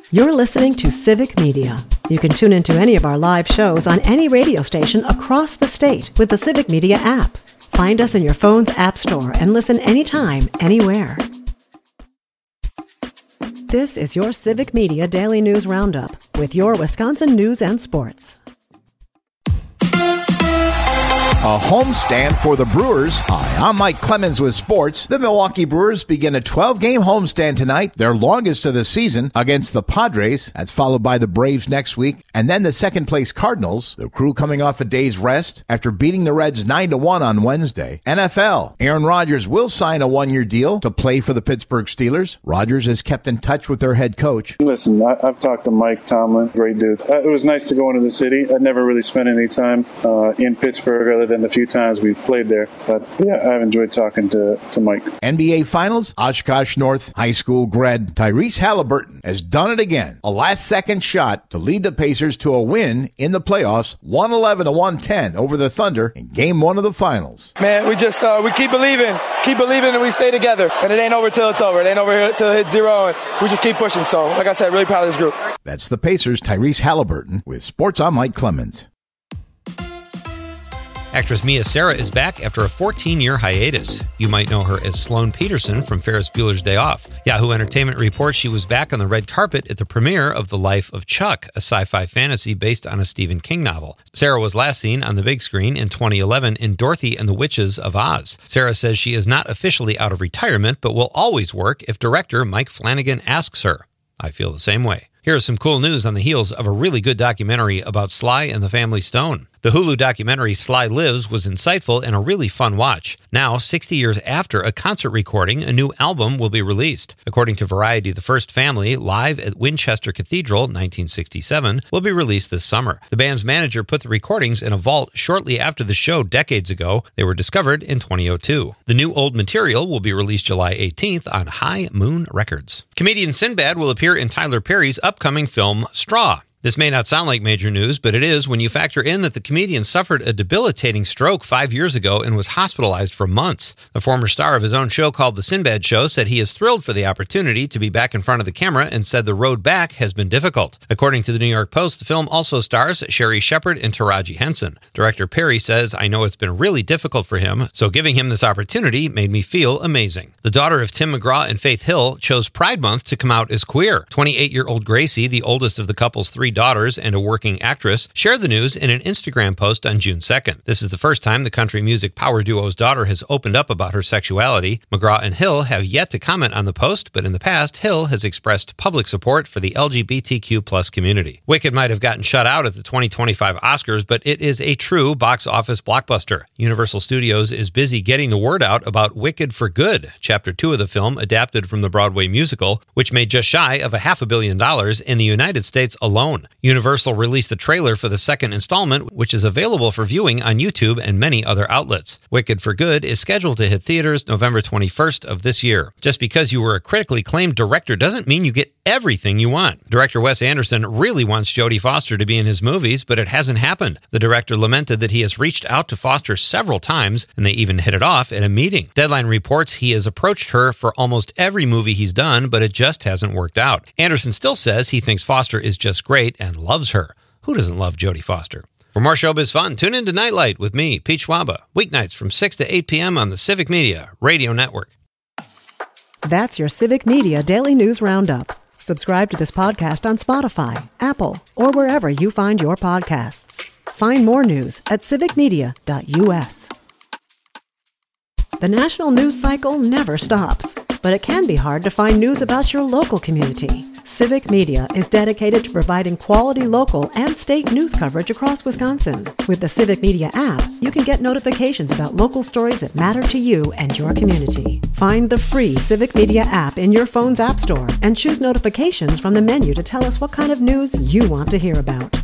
You're listening to Civic Media. You can tune into any of our live shows on any radio station across the state with the Civic Media app. Find us in your phone's app store and listen anytime, anywhere. This is your Civic Media Daily News Roundup with your Wisconsin news and sports. A homestand for the Brewers. Hi, I'm Mike Clemens with sports. The Milwaukee Brewers begin a 12-game homestand tonight, their longest of the season, against the Padres. That's followed by the Braves next week, and then the second-place Cardinals. The Crew coming off a day's rest after beating the Reds 9-1 on Wednesday. NFL. Aaron Rodgers will sign a one-year deal to play for the Pittsburgh Steelers. Rodgers has kept in touch with their head coach. Listen, I've talked to Mike Tomlin, great dude. It was nice to go into the city. I'd never really spent any time in Pittsburgh other than the few times we've played there. But yeah, I've enjoyed talking to Mike. NBA Finals, Oshkosh North High School grad Tyrese Halliburton has done it again. A last-second shot to lead the Pacers to a win in the playoffs, 111-110 over the Thunder in Game 1 of the Finals. Man, we just we keep believing, and we stay together. And it ain't over till it's over. It ain't over till it hits zero, and we just keep pushing. So, like I said, really proud of this group. That's the Pacers' Tyrese Halliburton with Sports. I'm Mike Clemens. Actress Mia Sara is back after a 14-year hiatus. You might know her as Sloane Peterson from Ferris Bueller's Day Off. Yahoo Entertainment reports she was back on the red carpet at the premiere of The Life of Chuck, a sci-fi fantasy based on a Stephen King novel. Sara was last seen on the big screen in 2011 in Dorothy and the Witches of Oz. Sara says she is not officially out of retirement, but will always work if director Mike Flanagan asks her. I feel the same way. Here's some cool news on the heels of a really good documentary about Sly and the Family Stone. The Hulu documentary Sly Lives was insightful and a really fun watch. Now, 60 years after a concert recording, a new album will be released. According to Variety, The First Family, live at Winchester Cathedral, 1967, will be released this summer. The band's manager put the recordings in a vault shortly after the show decades ago. They were discovered in 2002. The new old material will be released July 18th on High Moon Records. Comedian Sinbad will appear in Tyler Perry's upcoming film, Straw. This may not sound like major news, but it is when you factor in that the comedian suffered a debilitating stroke 5 years ago and was hospitalized for months. The former star of his own show called The Sinbad Show said he is thrilled for the opportunity to be back in front of the camera and said the road back has been difficult. According to the New York Post, the film also stars Sherry Shepherd and Taraji Henson. Director Perry says, "I know it's been really difficult for him, so giving him this opportunity made me feel amazing." The daughter of Tim McGraw and Faith Hill chose Pride Month to come out as queer. 28-year-old Gracie, the oldest of the couple's three daughters and a working actress, shared the news in an Instagram post on June 2nd. This is the first time the country music power duo's daughter has opened up about her sexuality. McGraw and Hill have yet to comment on the post, but in the past, Hill has expressed public support for the LGBTQ+ community. Wicked might have gotten shut out at the 2025 Oscars, but it is a true box office blockbuster. Universal Studios is busy getting the word out about Wicked for Good, Chapter 2 of the film adapted from the Broadway musical, which made just shy of $500 million in the United States alone. Universal released the trailer for the second installment, which is available for viewing on YouTube and many other outlets. Wicked for Good is scheduled to hit theaters November 21st of this year. Just because you were a critically acclaimed director doesn't mean you get everything you want. Director Wes Anderson really wants Jodie Foster to be in his movies, but it hasn't happened. The director lamented that he has reached out to Foster several times, and they even hit it off at a meeting. Deadline reports he has approached her for almost every movie he's done, but it just hasn't worked out. Anderson still says he thinks Foster is just great and loves her. Who doesn't love Jodie Foster? For more showbiz fun, tune in to Nightlight with me, Pete Schwaba, weeknights from 6 to 8 p.m. on the Civic Media Radio Network. That's your Civic Media Daily News Roundup. Subscribe to this podcast on Spotify, Apple, or wherever you find your podcasts. Find more news at civicmedia.us. The national news cycle never stops, but it can be hard to find news about your local community. Civic Media is dedicated to providing quality local and state news coverage across Wisconsin. With the Civic Media app, you can get notifications about local stories that matter to you and your community. Find the free Civic Media app in your phone's app store and choose notifications from the menu to tell us what kind of news you want to hear about.